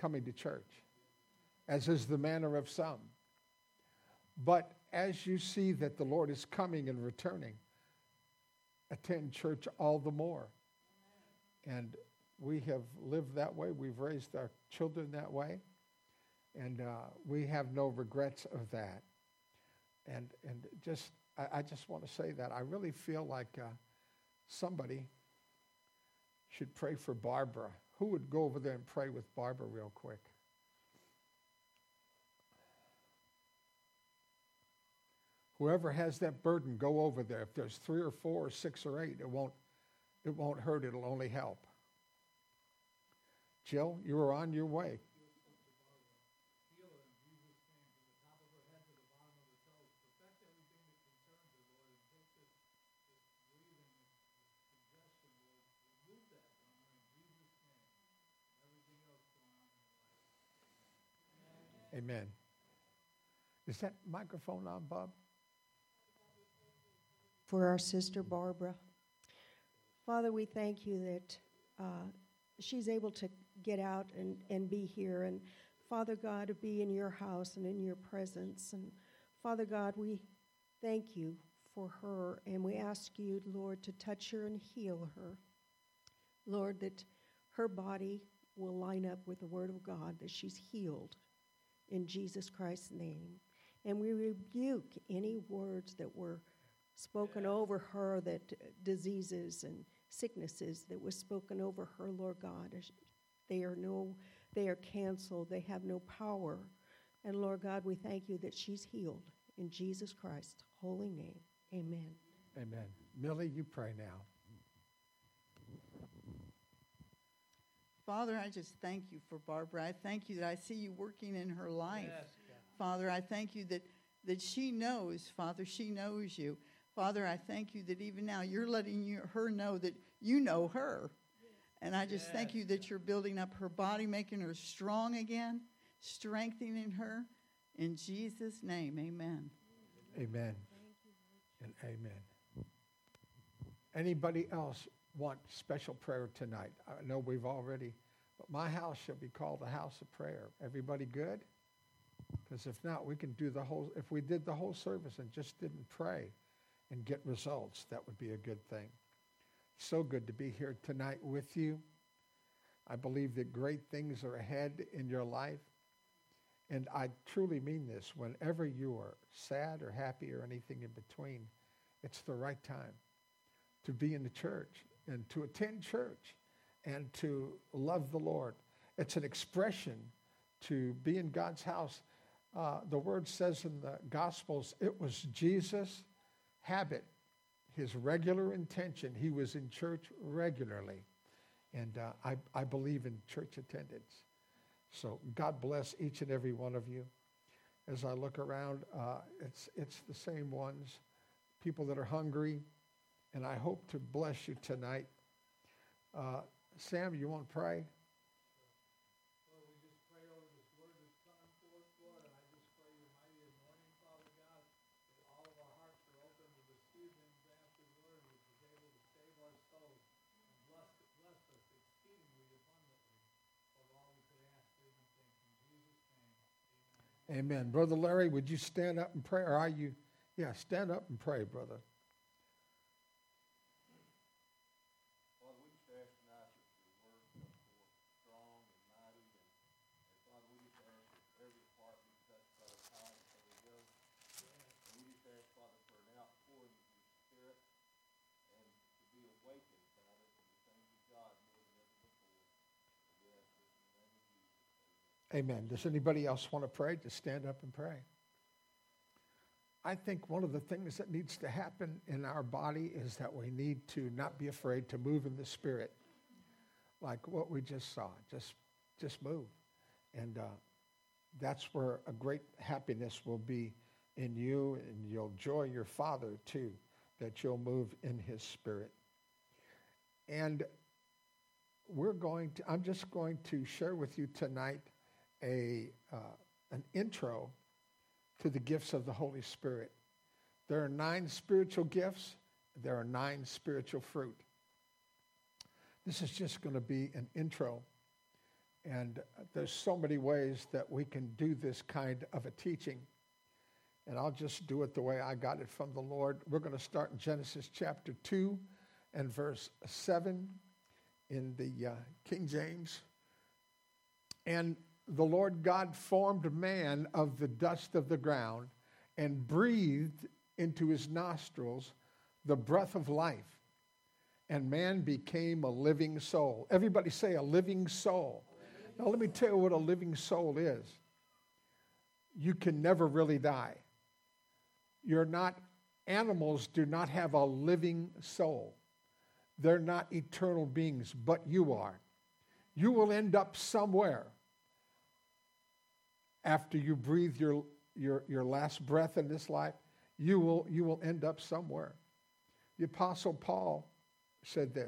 coming to church, as is the manner of some. But as you see that the Lord is coming and returning, attend church all the more. And we have lived that way. We've raised our children that way. And we have no regrets of that. And I just want to say that. I really feel like somebody should pray for Barbara. Who would go over there and pray with Barbara real quick? Whoever has that burden, go over there. If there's 3 or 4 or 6 or 8, it won't hurt. It'll only help. Jill, you are on your way. Amen. Is that microphone on, Bob? For our sister Barbara. Father, we thank you that she's able to get out and be here. And Father God, to be in your house and in your presence. And Father God, we thank you for her. And we ask you, Lord, to touch her and heal her. Lord, that her body will line up with the word of God, that she's healed in Jesus Christ's name. And we rebuke any words that were spoken over her, that diseases and sicknesses that was spoken over her, Lord God. They are canceled. They have no power. And Lord God, we thank you that she's healed in Jesus Christ's holy name. Amen. Amen. Millie, you pray now. Father, I just thank you for Barbara. I thank you that I see you working in her life. Yes, Father, I thank you that she knows, Father, she knows you. Father, I thank you that even now you're letting her know that you know her. And I just thank you that you're building up her body, making her strong again, strengthening her. In Jesus' name, amen. Amen. And amen. Anybody else want special prayer tonight? I know we've already, but my house shall be called a house of prayer. Everybody good? Because if not, we can do if we did the whole service and just didn't pray and get results, that would be a good thing. So good to be here tonight with you. I believe that great things are ahead in your life. And I truly mean this. Whenever you are sad or happy or anything in between, it's the right time to be in the church and to attend church and to love the Lord. It's an expression to be in God's house. The word says in the Gospels, it was Jesus' habit, his regular intention. He was in church regularly. And I believe in church attendance. So God bless each and every one of you. As I look around, it's the same ones, people that are hungry. And I hope to bless you tonight. Sam, you want to pray? Lord, we just pray over this word that's coming forth, Lord, and I just pray your mighty anointing, Father God, that all of our hearts are open to receive the engrafted word, which is able to save our souls, and bless us exceedingly abundantly of all we could ask, think, and think. In Jesus' name, amen. Amen. Brother Larry, would you stand up and pray? Or are you? Yeah, stand up and pray, brother. Amen. Does anybody else want to pray? Just stand up and pray. I think one of the things that needs to happen in our body is that we need to not be afraid to move in the Spirit, like what we just saw. Just move. And that's where a great happiness will be in you, and you'll joy your Father too, that you'll move in his Spirit. And I'm just going to share with you tonight an intro to the gifts of the Holy Spirit. There are 9 spiritual gifts. There are 9 spiritual fruit. This is just going to be an intro. And there's so many ways that we can do this kind of a teaching. And I'll just do it the way I got it from the Lord. We're going to start in Genesis chapter 2 and verse 7 in the King James. And the Lord God formed man of the dust of the ground and breathed into his nostrils the breath of life. And man became a living soul. Everybody say a living soul. Now let me tell you what a living soul is. You can never really die. Animals do not have a living soul. They're not eternal beings, but you are. You will end up somewhere after you breathe your last breath in this life. You will end up somewhere. The Apostle Paul said this: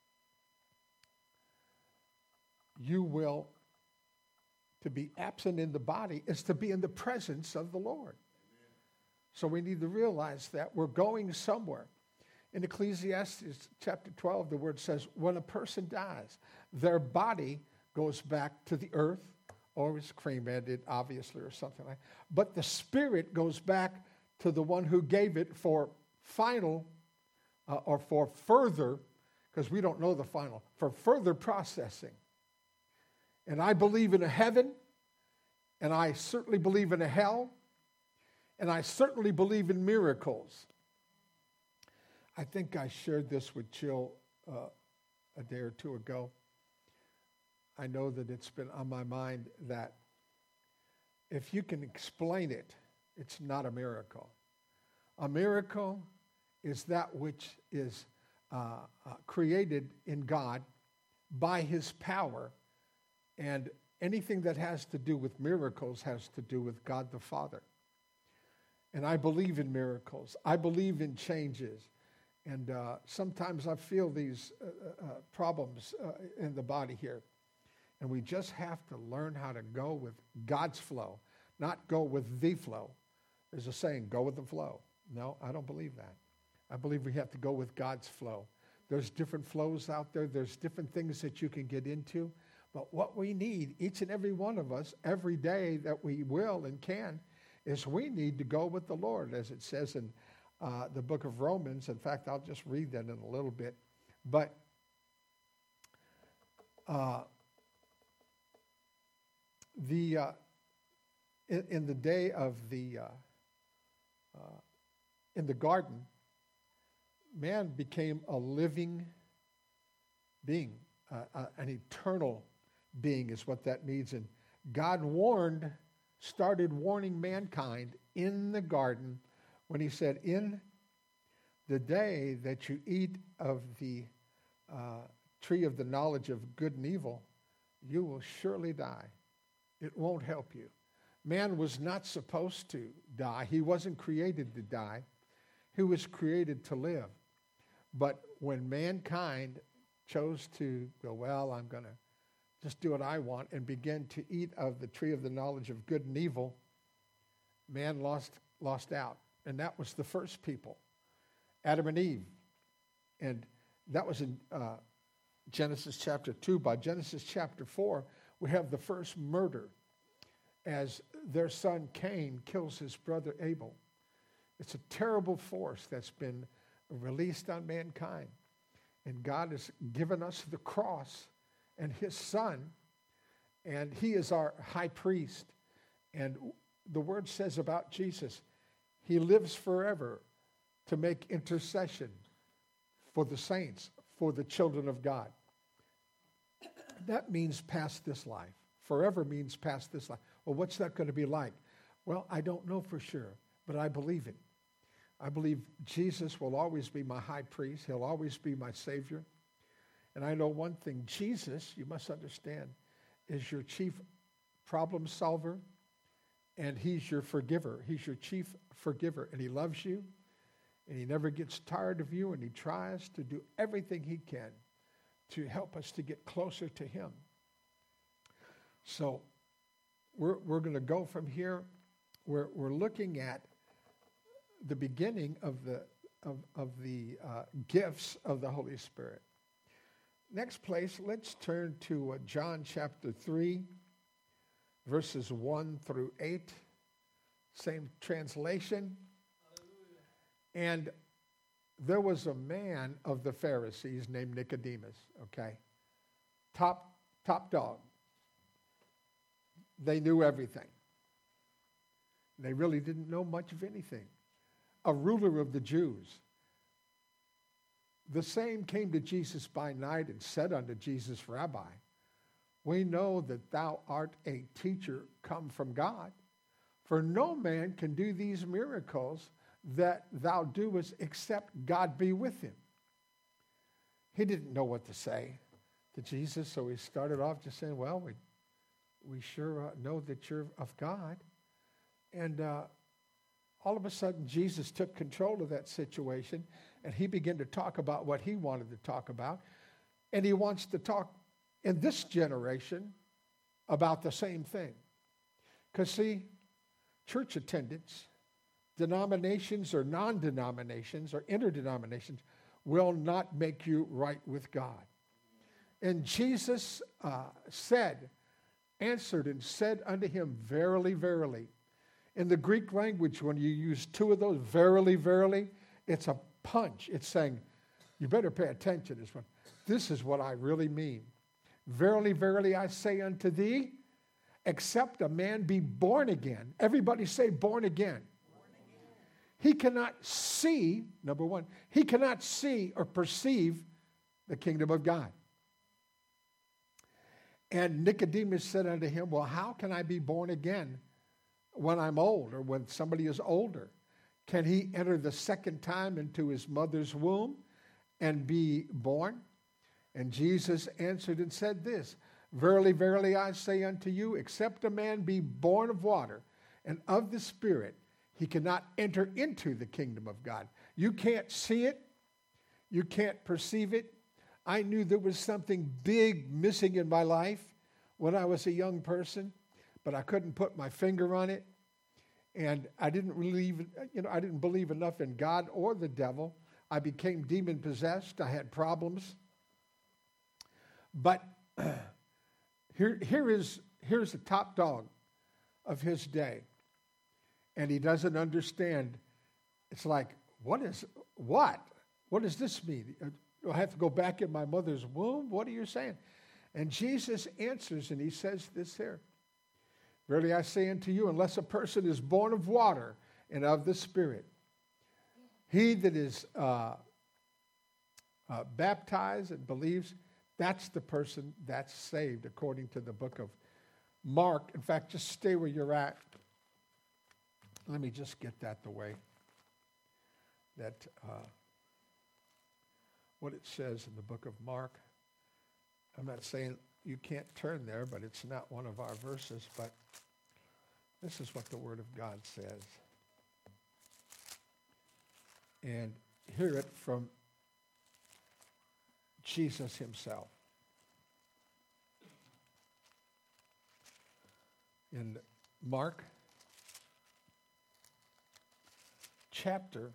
to be absent in the body is to be in the presence of the Lord. So we need to realize that we're going somewhere. In Ecclesiastes chapter 12, the word says, when a person dies, their body goes back to the earth, or it's cremated, obviously, or something like that. But the spirit goes back to the one who gave it for final, or for further, because we don't know the final, for further processing. And I believe in a heaven, and I certainly believe in a hell, and I certainly believe in miracles. I think I shared this with Jill a day or two ago. I know that it's been on my mind that if you can explain it, it's not a miracle. A miracle is that which is created in God by his power, and anything that has to do with miracles has to do with God the Father. And I believe in miracles. I believe in changes. And sometimes I feel these problems in the body here. And we just have to learn how to go with God's flow, not go with the flow. There's a saying, go with the flow. No, I don't believe that. I believe we have to go with God's flow. There's different flows out there. There's different things that you can get into. But what we need, each and every one of us, every day that we will and can, is we need to go with the Lord, as it says in the book of Romans. In fact, I'll just read that in a little bit. But in the day of in the garden, man became a living being, an eternal being is what that means. And God started warning mankind in the garden when he said, in the day that you eat of the tree of the knowledge of good and evil, you will surely die. It won't help you. Man was not supposed to die. He wasn't created to die. He was created to live. But when mankind chose to go, well, I'm going to just do what I want, and begin to eat of the tree of the knowledge of good and evil, man lost out. And that was the first people, Adam and Eve. And that was in Genesis chapter 2. By Genesis chapter 4, we have the first murder as their son Cain kills his brother Abel. It's a terrible force that's been released on mankind. And God has given us the cross and his son, and he is our high priest. And the word says about Jesus, he lives forever to make intercession for the saints, for the children of God. That means past this life. Forever means past this life. Well, what's that going to be like? Well, I don't know for sure, but I believe it. I believe Jesus will always be my high priest. He'll always be my Savior. And I know one thing, Jesus, you must understand, is your chief problem solver, and he's your forgiver. He's your chief forgiver, and he loves you, and he never gets tired of you, and he tries to do everything he can to help us to get closer to him. So we're going to go from here. We're looking at the beginning of the gifts of the Holy Spirit. Next place, let's turn to John chapter 3, verses 1 through 8. Same translation. And there was a man of the Pharisees named Nicodemus, okay? Top dog. They knew everything. They really didn't know much of anything. A ruler of the Jews. The same came to Jesus by night and said unto Jesus, Rabbi, we know that thou art a teacher come from God, for no man can do these miracles that thou doest except God be with him. He didn't know what to say to Jesus, so he started off just saying, well, we sure know that you're of God. And all of a sudden, Jesus took control of that situation, and he began to talk about what he wanted to talk about. And he wants to talk in this generation about the same thing. Because, see, church attendance, denominations or non-denominations or interdenominations will not make you right with God. And Jesus answered and said unto him, verily, verily. In the Greek language, when you use two of those, verily, verily, it's a punch. It's saying, you better pay attention to this one. This is what I really mean. Verily, verily, I say unto thee, except a man be born again. Everybody say born again. He cannot see, number one, he cannot see or perceive the kingdom of God. And Nicodemus said unto him, well, how can I be born again when I'm old or when somebody is older? Can he enter the second time into his mother's womb and be born? And Jesus answered and said this, verily, verily, I say unto you, except a man be born of water and of the Spirit, he cannot enter into the kingdom of God. You can't see it. You can't perceive it. I knew there was something big missing in my life when I was a young person, but I couldn't put my finger on it. And I didn't I didn't believe enough in God or the devil. I became demon-possessed. I had problems. But here's the top dog of his day. And he doesn't understand. It's like, what? What does this mean? Do I have to go back in my mother's womb? What are you saying? And Jesus answers, and he says this here. Verily I say unto you, unless a person is born of water and of the Spirit, he that is baptized and believes, that's the person that's saved, according to the book of Mark. In fact, just stay where you're at. Let me just get that the way that what it says in the book of Mark. I'm not saying you can't turn there, but it's not one of our verses, but this is what the Word of God says. And hear it from Jesus himself. In Mark chapter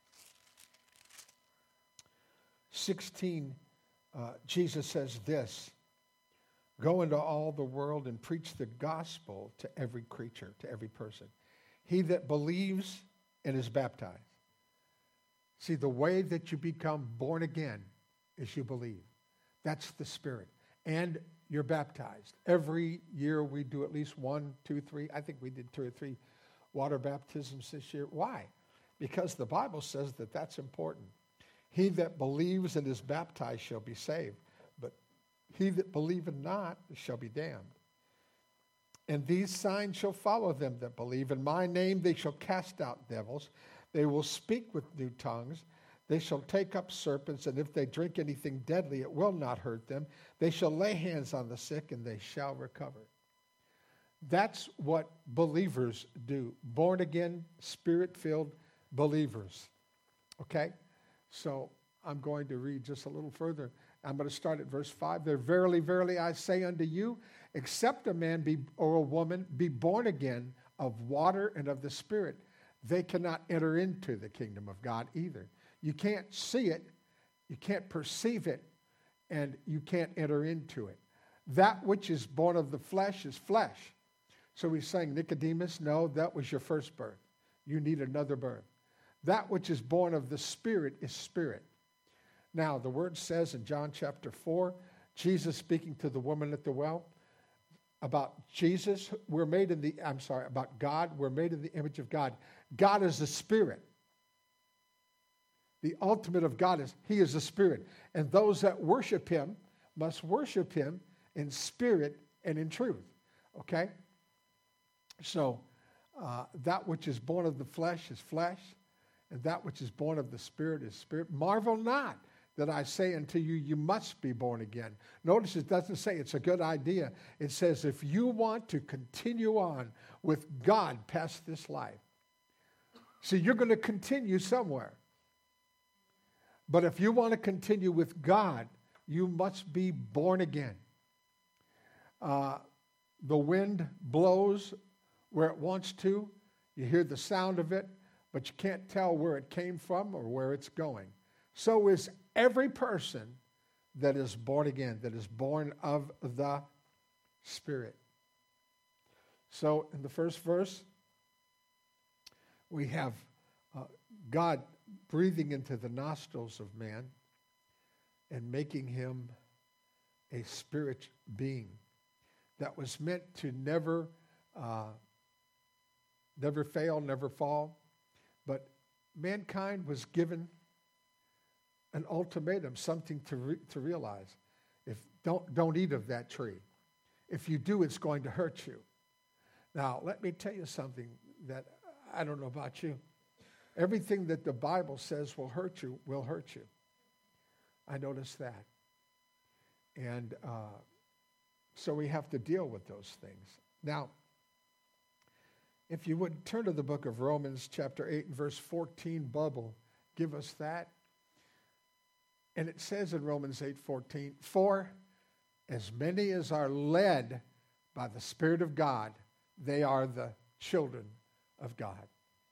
16, Jesus says this, go into all the world and preach the gospel to every creature, to every person. He that believes and is baptized. See, the way that you become born again is you believe. That's the Spirit. And you're baptized. Every year we do at least 1, 2, 3. I think we did 2 or 3 water baptisms this year. Why? Because the Bible says that that's important. He that believes and is baptized shall be saved, but he that believeth not shall be damned. And these signs shall follow them that believe. In my name they shall cast out devils. They will speak with new tongues. They shall take up serpents, and if they drink anything deadly, it will not hurt them. They shall lay hands on the sick, and they shall recover. That's what believers do. Born again, Spirit-filled believers. Okay? So I'm going to read just a little further. I'm going to start at verse 5. There, verily, verily, I say unto you, except a man be or a woman be born again of water and of the Spirit, they cannot enter into the kingdom of God either. You can't see it. You can't perceive it. and you can't enter into it. That which is born of the flesh is flesh. So he's saying, Nicodemus, no, that was your first birth. You need another birth. That which is born of the Spirit is spirit. Now, the word says in John chapter 4, Jesus speaking to the woman at the well, about Jesus, about God, we're made in the image of God. God is the Spirit. The ultimate of God is, He is the Spirit. And those that worship Him must worship Him in spirit and in truth. Okay? So, that which is born of the flesh is flesh, and that which is born of the Spirit is spirit. Marvel not that I say unto you, you must be born again. Notice it doesn't say it's a good idea. It says if you want to continue on with God past this life, see, you're going to continue somewhere. But if you want to continue with God, you must be born again. The wind blows where it wants to. You hear the sound of it, but you can't tell where it came from or where it's going. So is every person that is born again, that is born of the Spirit. So in the first verse, we have God breathing into the nostrils of man and making him a spirit being that was meant to never fail, never fall. But mankind was given an ultimatum, something to realize. If don't eat of that tree. If you do, it's going to hurt you. Now, let me tell you something that I don't know about you. Everything that the Bible says will hurt you will hurt you. I noticed that. And so we have to deal with those things. Now, if you would turn to the book of Romans chapter 8 and verse 14, Bubble, give us that. And it says in Romans 8:14, for as many as are led by the Spirit of God, they are the children of God.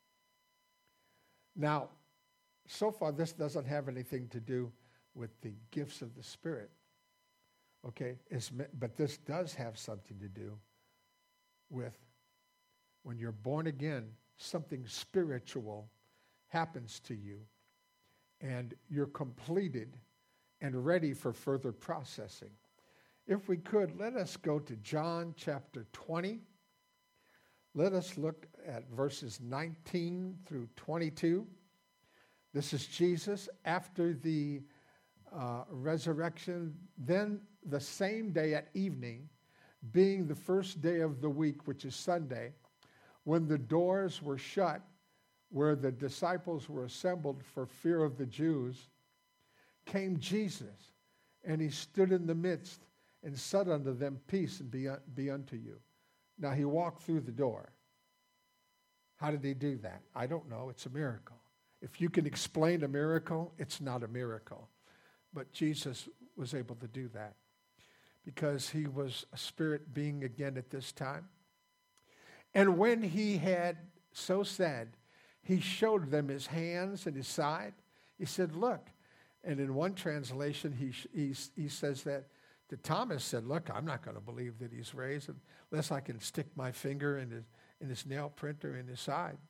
Now, so far this doesn't have anything to do with the gifts of the Spirit. Okay, but this does have something to do with when you're born again, something spiritual happens to you, and you're completed and ready for further processing. If we could, let us go to John chapter 20. Let us look at verses 19 through 22. This is Jesus after the resurrection. Then the same day at evening, being the first day of the week, which is Sunday, when the doors were shut, where the disciples were assembled for fear of the Jews, came Jesus, and he stood in the midst and said unto them, peace and be unto you. Now he walked through the door. How did he do that? I don't know. It's a miracle. If you can explain a miracle, it's not a miracle. But Jesus was able to do that because he was a spirit being again at this time. And when he had so said, he showed them his hands and his side. He said, look. And in one translation, he says that to Thomas, said, look, I'm not going to believe that he's raised unless I can stick my finger in his nail printer in his side.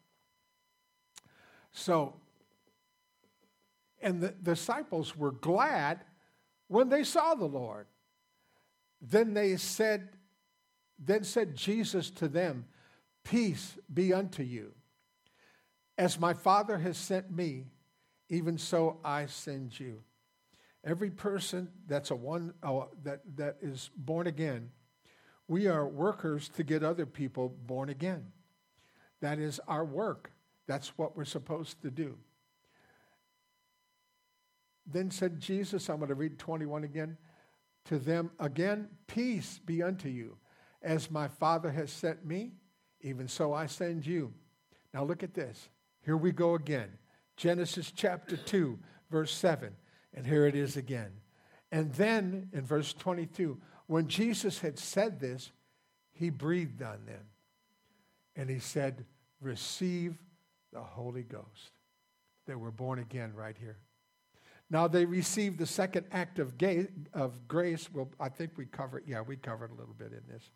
So, and the disciples were glad when they saw the Lord. Then said Jesus to them, peace be unto you. As my Father has sent me, even so I send you. Every person that is born again, we are workers to get other people born again. That is our work. That's what we're supposed to do. Then said Jesus, I'm going to read 21 again, to them again, peace be unto you. As my Father has sent me, even so I send you. Now look at this. Here we go again. Genesis chapter 2, verse 7. And here it is again. And then in verse 22, when Jesus had said this, he breathed on them. And he said, receive the Holy Ghost. They were born again right here. Now they received the second act of grace. Well, I think we covered a little bit in this.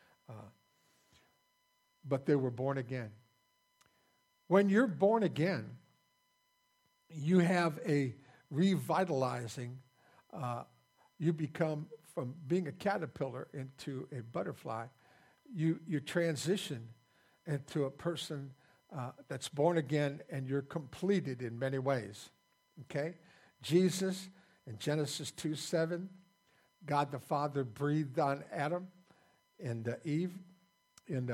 But they were born again. When you're born again, you have a revitalizing, you become, from being a caterpillar into a butterfly, you transition into a person that's born again, and you're completed in many ways. Okay? Jesus, in Genesis 2:7, God the Father breathed on Adam and Eve. And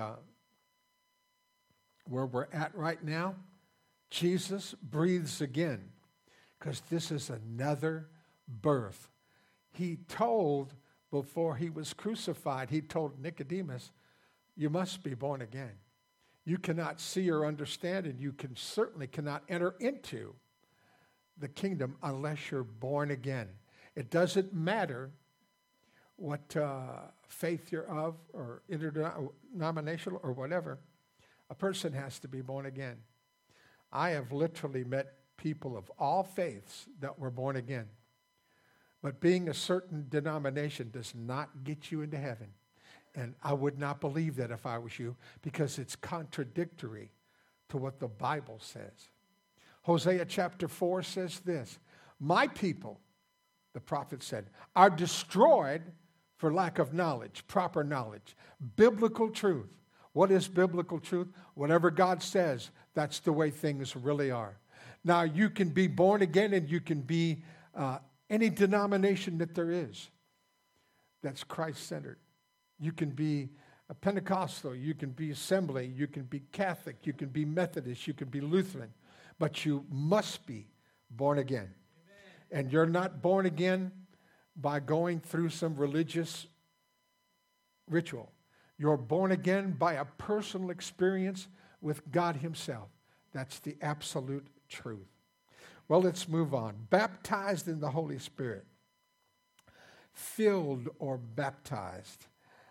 where we're at right now, Jesus breathes again, because this is another birth. He told, before he was crucified, he told Nicodemus, you must be born again. You cannot see or understand, and you certainly cannot enter into the kingdom unless you're born again. It doesn't matter what faith you're of, or interdenominational or whatever. A person has to be born again. I have literally met people of all faiths that were born again. But being a certain denomination does not get you into heaven. And I would not believe that if I was you, because it's contradictory to what the Bible says. Hosea chapter 4 says this, my people, the prophet said, are destroyed for lack of knowledge, proper knowledge, biblical truth. What is biblical truth? Whatever God says, that's the way things really are. Now, you can be born again, and you can be any denomination that there is that's Christ-centered. You can be a Pentecostal, you can be Assembly, you can be Catholic, you can be Methodist, you can be Lutheran, but you must be born again. Amen. And you're not born again by going through some religious ritual. You're born again by a personal experience with God himself. That's the absolute truth. Well, let's move on. Baptized in the Holy Spirit. Filled or baptized.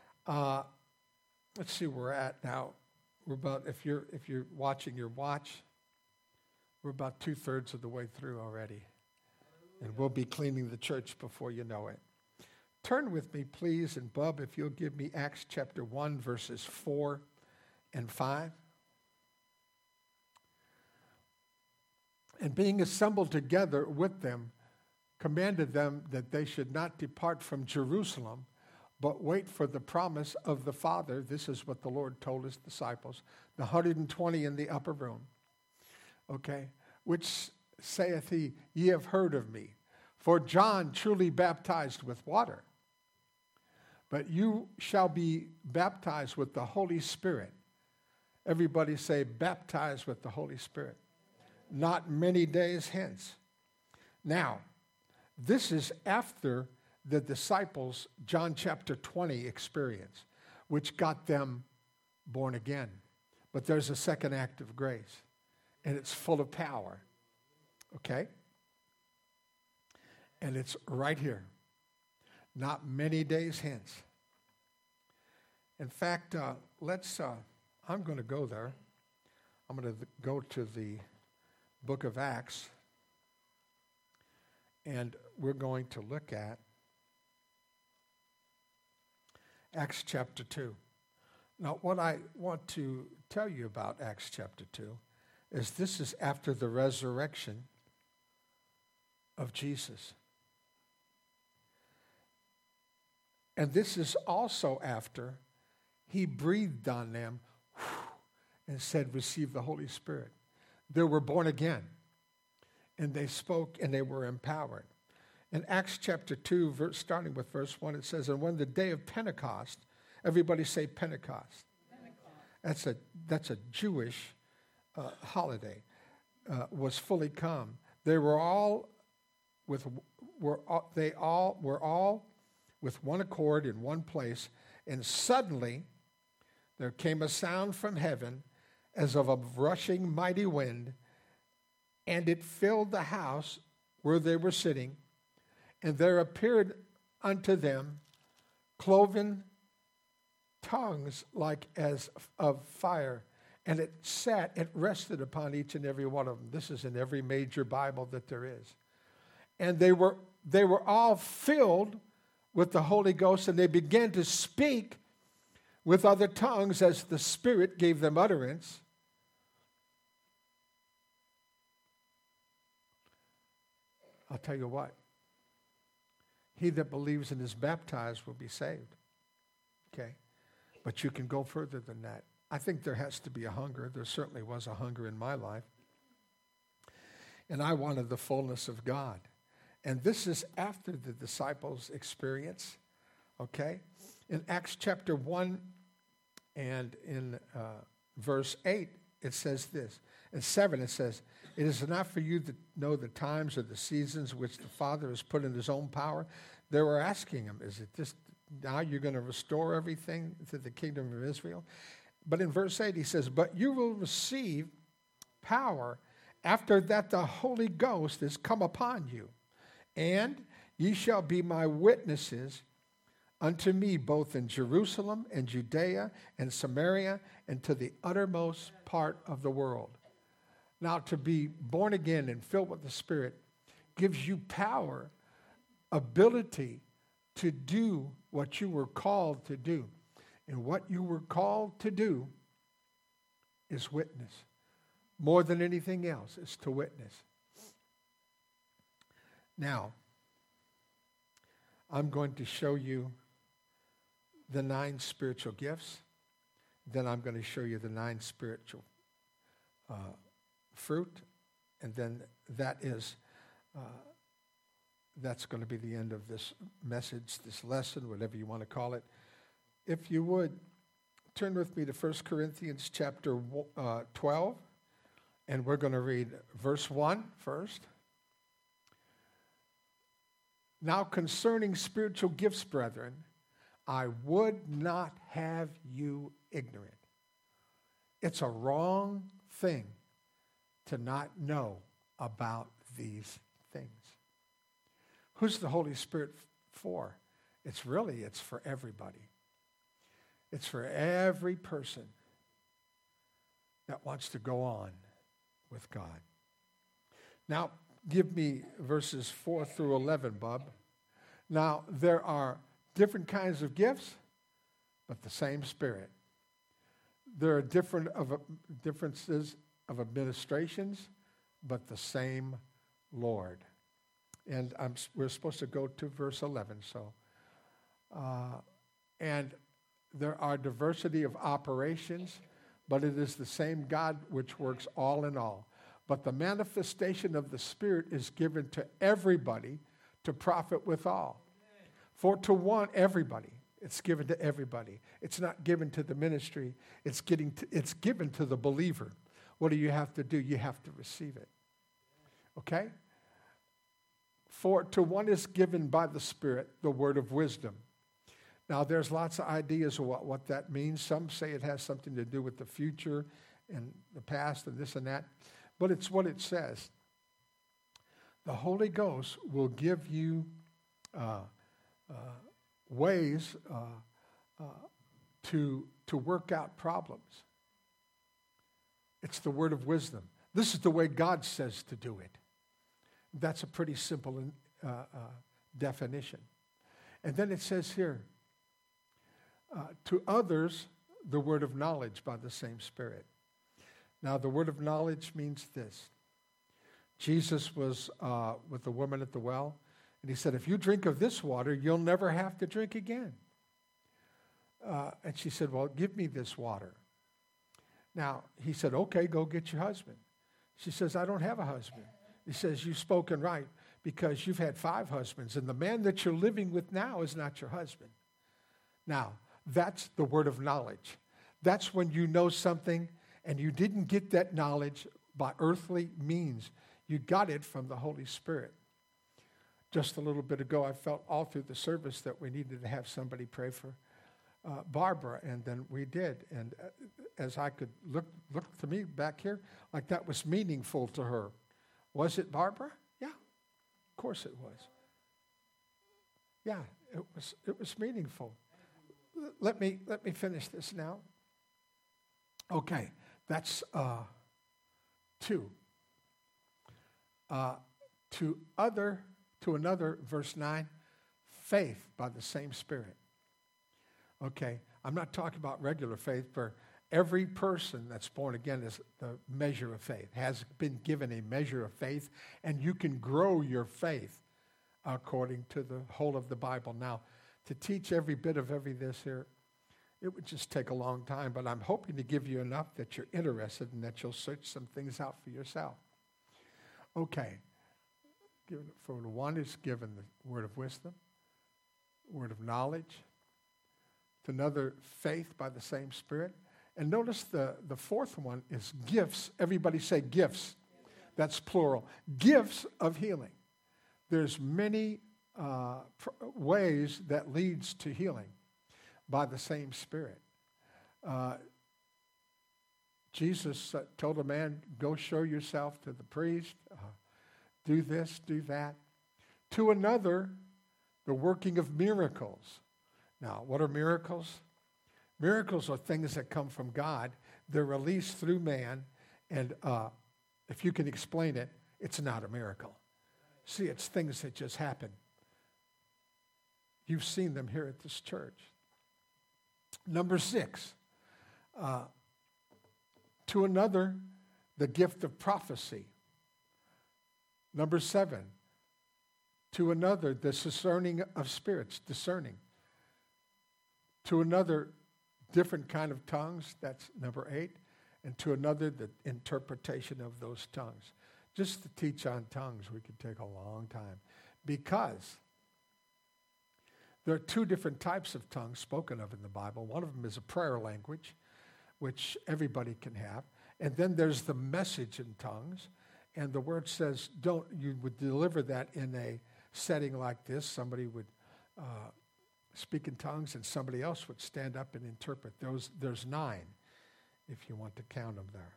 Let's see where we're at now. We're about, if you're watching your watch, we're about 2/3 of the way through already. And we'll be cleaning the church before you know it. Turn with me, please, and Bub, if you'll give me Acts chapter 1, verses 4 and 5. And being assembled together with them, commanded them that they should not depart from Jerusalem, but wait for the promise of the Father. This is what the Lord told his disciples, the 120 in the upper room. Okay? Which saith he, ye have heard of me. For John truly baptized with water, but you shall be baptized with the Holy Spirit. Everybody say, baptized with the Holy Spirit. Not many days hence. Now, this is after the disciples' John chapter 20 experience, which got them born again. But there's a second act of grace, and it's full of power. Okay? And it's right here. Not many days hence. In fact, I'm going to go there. I'm going to go to the book of Acts, and we're going to look at Acts chapter 2. Now, what I want to tell you about Acts chapter 2 is this is after the resurrection of Jesus. And this is also after he breathed on them and said, receive the Holy Spirit. They were born again, and they spoke, and they were empowered. In Acts chapter 2, starting with verse 1, it says, and when the day of Pentecost, everybody say Pentecost. That's a Jewish holiday, was fully come. They were all with one accord in one place, and suddenly there came a sound from heaven as of a rushing mighty wind, and it filled the house where they were sitting, and there appeared unto them cloven tongues like as of fire, and it rested upon each and every one of them. This is in every major Bible that there is. And they were all filled with the Holy Ghost, and they began to speak with other tongues as the Spirit gave them utterance. I'll tell you what. He that believes and is baptized will be saved. Okay? But you can go further than that. I think there has to be a hunger. There certainly was a hunger in my life. And I wanted the fullness of God. And this is after the disciples' experience. Okay? In Acts chapter 1 and in verse 8, it says this. In 7, it says, "It is not for you to know the times or the seasons which the Father has put in his own power." They were asking him, is it just now you're going to restore everything to the kingdom of Israel? But in verse 8, he says, "But you will receive power after that the Holy Ghost is come upon you. And ye shall be my witnesses unto me both in Jerusalem and Judea and Samaria and to the uttermost part of the world." Now, to be born again and filled with the Spirit gives you power, ability to do what you were called to do. And what you were called to do is witness. More than anything else, is to witness. Now, I'm going to show you the 9 spiritual gifts. Then I'm going to show you the 9 spiritual fruit, and then that's going to be the end of this message, this lesson, whatever you want to call it. If you would, turn with me to 1 Corinthians chapter 12, and we're going to read verse 1 first. "Now concerning spiritual gifts, brethren, I would not have you ignorant." It's a wrong thing to not know about these things. Who's the Holy Spirit for? It's for everybody. It's for every person that wants to go on with God. Now, give me verses 4 through 11, Bub. Now, there are different kinds of gifts, but the same Spirit. There are differences of administrations, but the same Lord. And we're supposed to go to verse 11. And there are diversity of operations, but it is the same God which works all in all. But the manifestation of the Spirit is given to everybody to profit withal. For to one, everybody. It's given to everybody. It's not given to the ministry. It's given to the believer. What do you have to do? You have to receive it. Okay? For to one is given by the Spirit the word of wisdom. Now, there's lots of ideas of what that means. Some say it has something to do with the future and the past and this and that. But it's what it says. The Holy Ghost will give you ways to work out problems. It's the word of wisdom. This is the way God says to do it. That's a pretty simple definition. And then it says here, to others, the word of knowledge by the same Spirit. Now, the word of knowledge means this. Jesus was with the woman at the well, and he said, if you drink of this water, you'll never have to drink again. And she said, well, give me this water. Now, he said, okay, go get your husband. She says, I don't have a husband. He says, you've spoken right, because you've had 5 husbands, and the man that you're living with now is not your husband. Now, that's the word of knowledge. That's when you know something, and you didn't get that knowledge by earthly means. You got it from the Holy Spirit. Just a little bit ago, I felt all through the service that we needed to have somebody pray for Barbara, and then we did. And as I could look to me back here, like that was meaningful to her. Was it Barbara? Yeah, of course it was. Yeah, it was meaningful. Let me finish this now. Okay, that's 2. To other To another, verse 9, faith by the same Spirit. Okay, I'm not talking about regular faith, for every person that's born again is the measure of faith, has been given a measure of faith, and you can grow your faith according to the whole of the Bible. Now, to teach every bit of this here, it would just take a long time, but I'm hoping to give you enough that you're interested and that you'll search some things out for yourself. Okay. For one is given the word of wisdom, word of knowledge. To another, faith by the same Spirit. And notice the fourth one is gifts. Everybody say gifts. That's plural. Gifts of healing. There's many ways that leads to healing by the same Spirit. Jesus told a man, go show yourself to the priest. Do this, do that. To another, the working of miracles. Now, what are miracles? Miracles are things that come from God. They're released through man. And if you can explain it, it's not a miracle. See, it's things that just happen. You've seen them here at this church. Number 6, to another, the gift of prophecy. Number 7, to another, the discerning of spirits, discerning. To another, different kind of tongues, that's number 8. And to another, the interpretation of those tongues. Just to teach on tongues, we could take a long time. Because there are 2 different types of tongues spoken of in the Bible. One of them is a prayer language, which everybody can have. And then there's the message in tongues. And the word says, you would deliver that in a setting like this. Somebody would speak in tongues and somebody else would stand up and interpret. There's 9, if you want to count them there.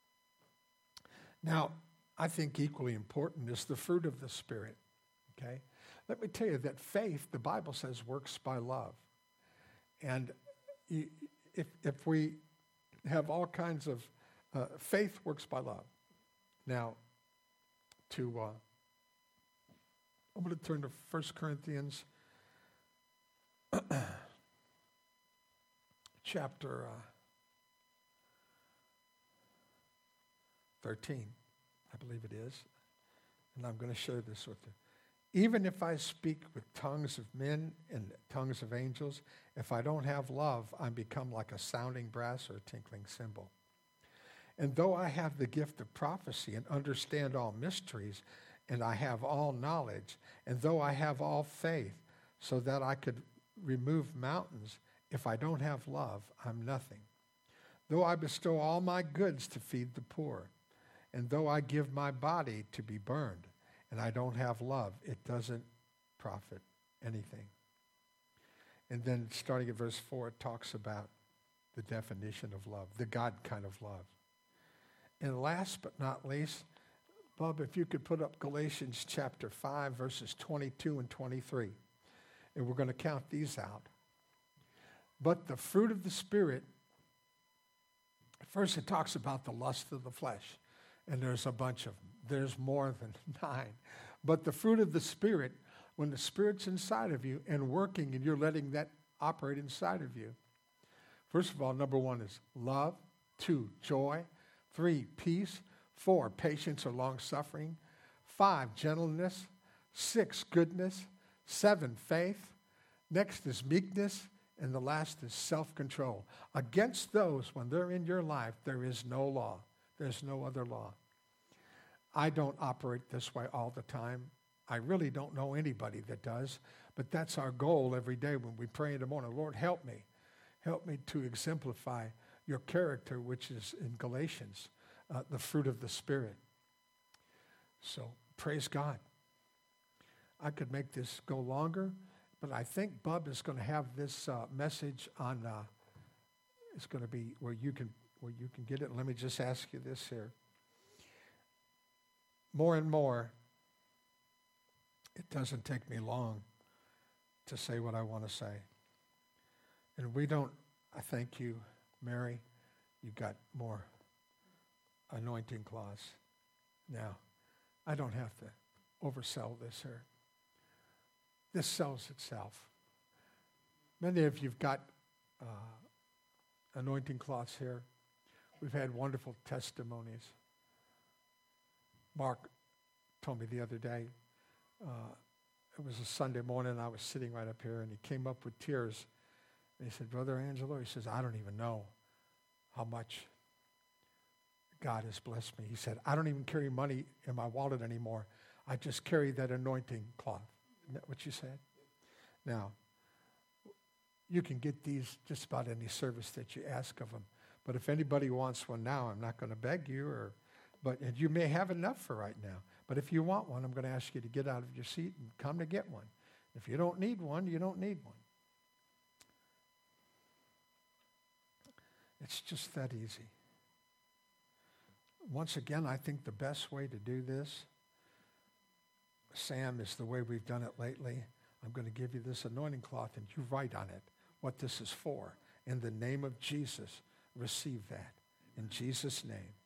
Now, I think equally important is the fruit of the Spirit, okay? Let me tell you that faith, the Bible says, works by love. And if we have all kinds of, faith works by love. Now, I'm going to turn to 1 Corinthians chapter 13, I believe it is. And I'm going to share this with you. Even if I speak with tongues of men and tongues of angels, if I don't have love, I become like a sounding brass or a tinkling cymbal. And though I have the gift of prophecy and understand all mysteries, and I have all knowledge, and though I have all faith so that I could remove mountains, if I don't have love, I'm nothing. Though I bestow all my goods to feed the poor, and though I give my body to be burned, and I don't have love, it doesn't profit anything. And then starting at verse 4, it talks about the definition of love, the God kind of love. And last but not least, Bob, if you could put up Galatians chapter 5, verses 22 and 23. And we're going to count these out. But the fruit of the Spirit, first it talks about the lust of the flesh. And there's a bunch of them. There's more than 9. But the fruit of the Spirit, when the Spirit's inside of you and working and you're letting that operate inside of you. First of all, number 1 is love. 2, joy. 3, peace. 4, patience or long-suffering. 5, gentleness. 6, goodness. 7, faith. Next is meekness. And the last is self-control. Against those, when they're in your life, there is no law. There's no other law. I don't operate this way all the time. I really don't know anybody that does. But that's our goal every day when we pray in the morning. Lord, help me. Help me to exemplify your character, which is in Galatians, the fruit of the Spirit. So, praise God. I could make this go longer, but I think Bub is going to have this message on, it's going to be where you can get it. Let me just ask you this here. More and more, it doesn't take me long to say what I want to say. And I thank you, Mary, you got more anointing clause. Now, I don't have to oversell this here. This sells itself. Many of you've got anointing cloths here. We've had wonderful testimonies. Mark told me the other day, it was a Sunday morning, I was sitting right up here, and he came up with tears. And he said, Brother Angelo, he says, I don't even know how much God has blessed me. He said, I don't even carry money in my wallet anymore. I just carry that anointing cloth. Isn't that what you said? Now, you can get these just about any service that you ask of them. But if anybody wants one now, I'm not going to beg you, but you may have enough for right now. But if you want one, I'm going to ask you to get out of your seat and come to get one. If you don't need one, you don't need one. It's just that easy. Once again, I think the best way to do this, Sam, is the way we've done it lately. I'm going to give you this anointing cloth, and you write on it what this is for. In the name of Jesus, receive that. In Jesus' name.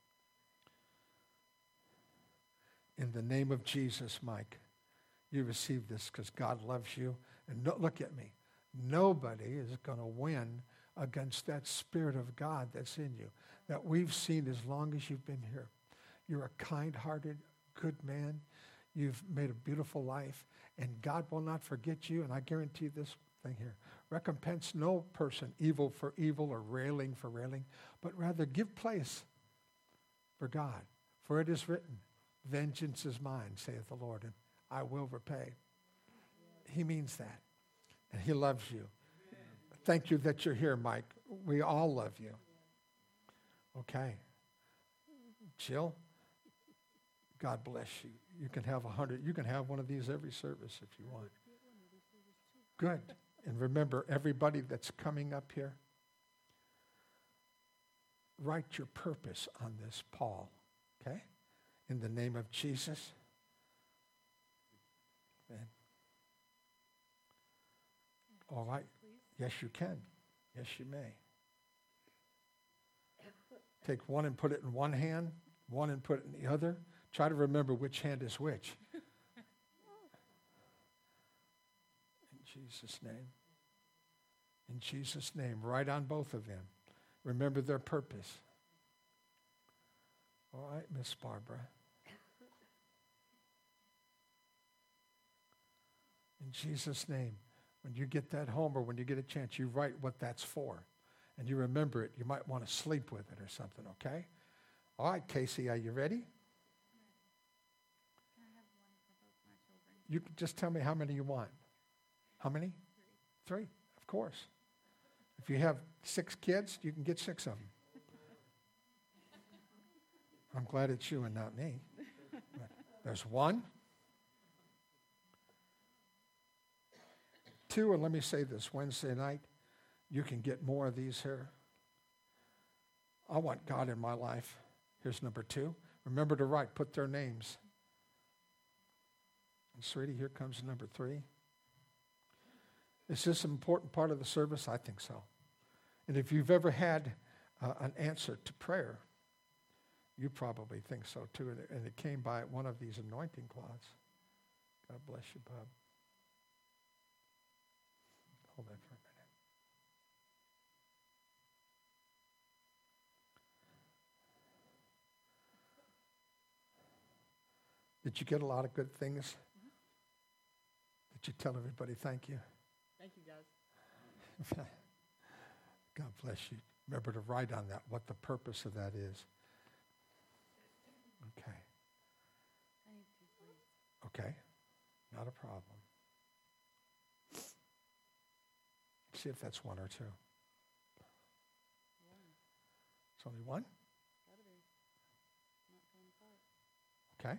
In the name of Jesus, Mike, you receive this because God loves you. And look at me. Nobody is going to win against that Spirit of God that's in you, that we've seen as long as you've been here. You're a kind-hearted, good man. You've made a beautiful life, and God will not forget you, and I guarantee this thing here. Recompense no person evil for evil or railing for railing, but rather give place for God. For it is written, vengeance is mine, saith the Lord, and I will repay. He means that, and he loves you. Thank you that you're here, Mike. We all love you. Okay. Jill, God bless you. You can have 100. You can have one of these every service if you want. Good. And remember, everybody that's coming up here, write your purpose on this, Paul. Okay? In the name of Jesus. Amen. All right. Yes, you can. Yes, you may. Take one and put it in one hand, one and put it in the other. Try to remember which hand is which. In Jesus' name. In Jesus' name. Write on both of them. Remember their purpose. All right, Miss Barbara. In Jesus' name. When you get that home or when you get a chance, you write what that's for. And you remember it. You might want to sleep with it or something, okay? All right, Casey, are you ready? Can I have one for both my children? You can just tell me how many you want. How many? 3, of course. If you have 6 kids, you can get 6 of them. I'm glad it's you and not me. There's 1. 2, and let me say this, Wednesday night, you can get more of these here. I want God in my life. Here's number 2. Remember to write, put their names. And sweetie, here comes number 3. Is this an important part of the service? I think so. And if you've ever had an answer to prayer, you probably think so too. And it came by one of these anointing cloths. God bless you, Bob. Hold that for a minute. Did you get a lot of good things? Mm-hmm. Did you tell everybody thank you? Thank you, guys. God bless you. Remember to write on that what the purpose of that is. Okay. I need 2, please. Okay. Not a problem. See if that's 1 or 2. 1. It's only 1? Gotta be. Not falling apart. Okay.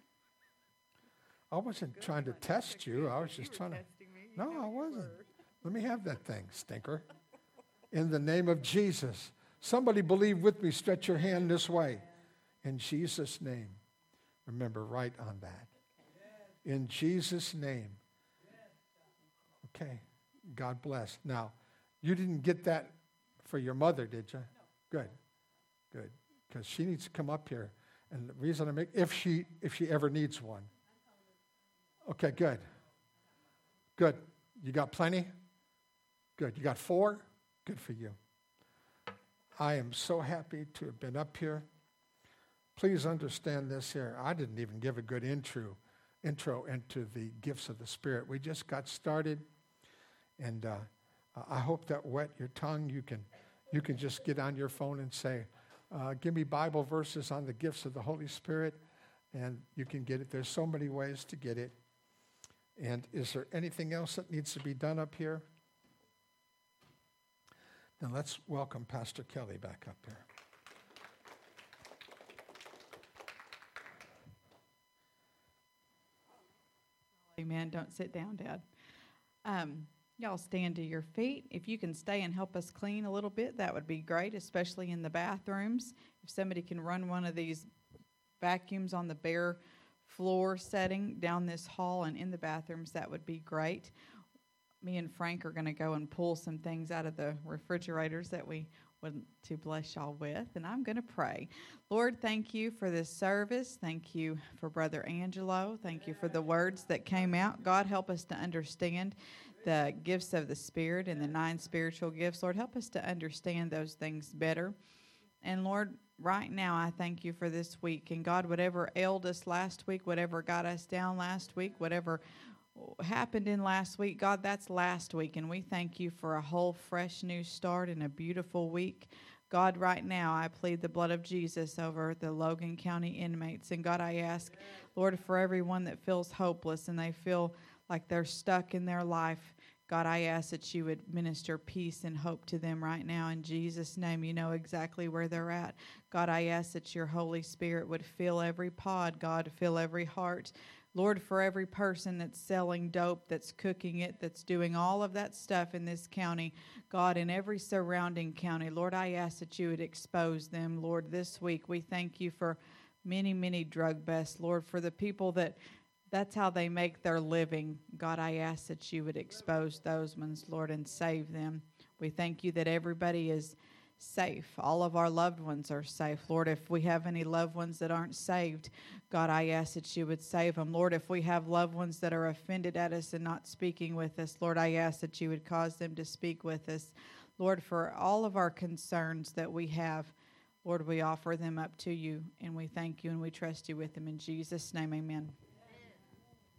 I wasn't trying to test you. I was just trying to. No, I wasn't. Let me have that thing, stinker. In the name of Jesus. Somebody believe with me. Stretch your hand this way. In Jesus' name. Remember, write on that. In Jesus' name. Okay. God bless. Now, you didn't get that for your mother, did you? No. Good. Good. Because she needs to come up here. And the reason I make, if she ever needs one. Okay, good. Good. You got plenty? Good. You got 4? Good for you. I am so happy to have been up here. Please understand this here. I didn't even give a good intro into the gifts of the Spirit. We just got started, and I hope that wet your tongue. You can just get on your phone and say, give me Bible verses on the gifts of the Holy Spirit, and you can get it. There's so many ways to get it. And is there anything else that needs to be done up here? Then let's welcome Pastor Kelly back up here. Amen. Don't sit down, Dad. Y'all stand to your feet. If you can stay and help us clean a little bit, that would be great, especially in the bathrooms. If somebody can run one of these vacuums on the bare floor setting down this hall and in the bathrooms, that would be great. Me and Frank are going to go and pull some things out of the refrigerators that we want to bless y'all with, and I'm going to pray. Lord, thank you for this service. Thank you for Brother Angelo. Thank you for the words that came out. God, help us to understand the gifts of the Spirit and the 9 spiritual gifts. Lord, help us to understand those things better. And Lord, right now, I thank you for this week. And God, whatever ailed us last week, whatever got us down last week, whatever happened in last week, God, that's last week. And we thank you for a whole fresh new start and a beautiful week. God, right now, I plead the blood of Jesus over the Logan County inmates. And God, I ask, Lord, for everyone that feels hopeless and they feel like they're stuck in their life, God, I ask that you would minister peace and hope to them right now. In Jesus' name, you know exactly where they're at. God, I ask that your Holy Spirit would fill every pod, God, fill every heart. Lord, for every person that's selling dope, that's cooking it, that's doing all of that stuff in this county, God, in every surrounding county, Lord, I ask that you would expose them. Lord, this week we thank you for many, many drug busts. Lord, for the people that's how they make their living. God, I ask that you would expose those ones, Lord, and save them. We thank you that everybody is safe. All of our loved ones are safe. Lord, if we have any loved ones that aren't saved, God, I ask that you would save them. Lord, if we have loved ones that are offended at us and not speaking with us, Lord, I ask that you would cause them to speak with us. Lord, for all of our concerns that we have, Lord, we offer them up to you, and we thank you and we trust you with them. In Jesus' name, amen.